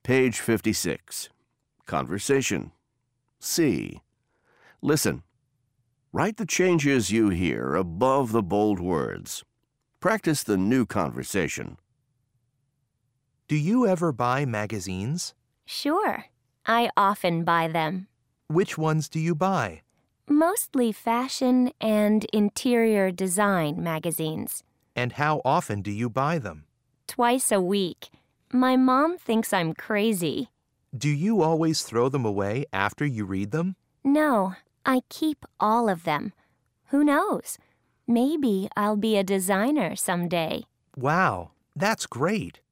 Page 56. Conversation. C. Listen. Write the changes you hear above the bold words. Practice the new conversation. Do you ever buy magazines? Sure. I often buy them. Which ones do you buy? Mostly fashion and interior design magazines. And how often do you buy them? Twice a week. My mom thinks I'm crazy. Do you always throw them away after you read them? No, I keep all of them. Who knows? Maybe I'll be a designer someday. Wow, that's great.